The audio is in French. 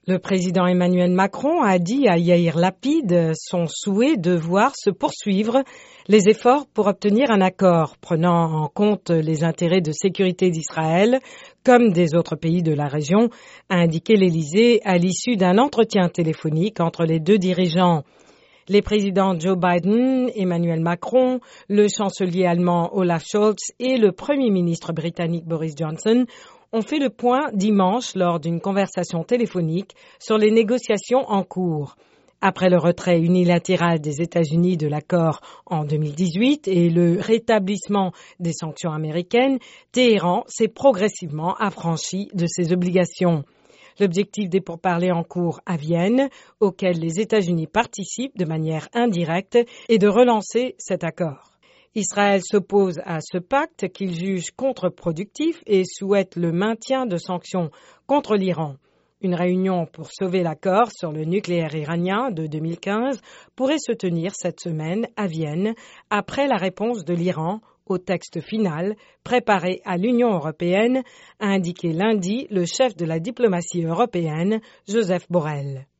Le président Emmanuel Macron a dit à Yair Lapid son souhait de voir se poursuivre les efforts pour obtenir un accord prenant en compte les intérêts de sécurité d'Israël comme des autres pays de la région, a indiqué l'Élysée à l'issue d'un entretien téléphonique entre les deux dirigeants. Les présidents Joe Biden, Emmanuel Macron, le chancelier allemand Olaf Scholz et le premier ministre britannique Boris Johnson ont fait le point dimanche lors d'une conversation téléphonique sur les négociations en cours. Après le retrait unilatéral des États-Unis de l'accord en 2018 et le rétablissement des sanctions américaines, Téhéran s'est progressivement affranchi de ses obligations. L'objectif des pourparlers en cours à Vienne, auxquels les États-Unis participent de manière indirecte, est de relancer cet accord. Israël s'oppose à ce pacte qu'il juge contre-productif et souhaite le maintien de sanctions contre l'Iran. Une réunion pour sauver l'accord sur le nucléaire iranien de 2015 pourrait se tenir cette semaine à Vienne après la réponse de l'Iran au texte final préparé à l'Union européenne, a indiqué lundi le chef de la diplomatie européenne, Joseph Borrell.